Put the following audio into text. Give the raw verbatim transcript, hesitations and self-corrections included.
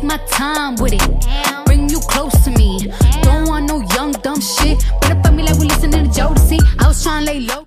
my time with it. Bring you close to me. Don't want no young dumb shit. Better fuck me like we listening to Jodeci. I was tryna lay low.